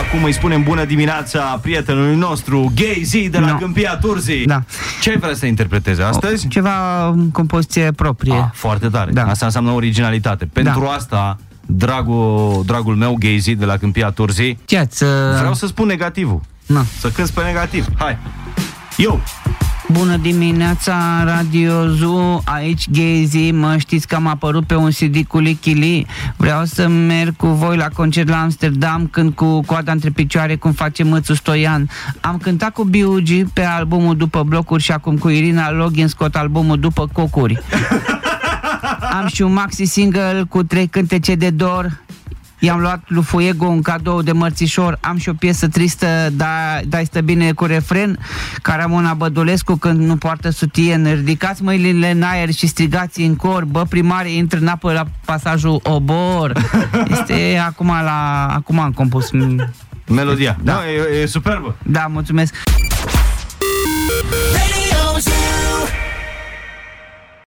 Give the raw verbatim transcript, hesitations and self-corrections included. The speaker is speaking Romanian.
Acum îi spunem bună dimineața prietenului nostru Gay Z de la no. Câmpia Turzii. Da. Ce ai vrea să interpreteze astăzi? Ceva compoziție proprie. Ah, foarte tare. Da. Asta înseamnă originalitate. Pentru da. asta, dragul, dragul meu Gay Z de la Câmpia Turzii, Ce-ați, uh... vreau să spun negativul. Na. Să cânți pe negativ. Hai. Eu. Bună dimineața, Radio Zoo, aici Gay Z, mă știți că am apărut pe un C D cu Licky Lee. Vreau să merg cu voi la concert la Amsterdam, când cu coada între picioare, cum face Mățu Stoian. Am cântat cu B U G pe albumul După Blocuri și acum cu Irina Login scot albumul După Cocuri. Am și un maxi single cu trei cântece de dor. I-am luat lui Fuego un cadou de mărțișor. Am și o piesă tristă, dar dai stă bine cu refren, ca Ramona Bădulescu când nu poartă sutien. Ridicați mâinile în aer și strigați în cor: bă, primare, intră în apă la pasajul Obor. Este acum la... Acum am compus melodia. Da, da e, e superbă. Da, mulțumesc.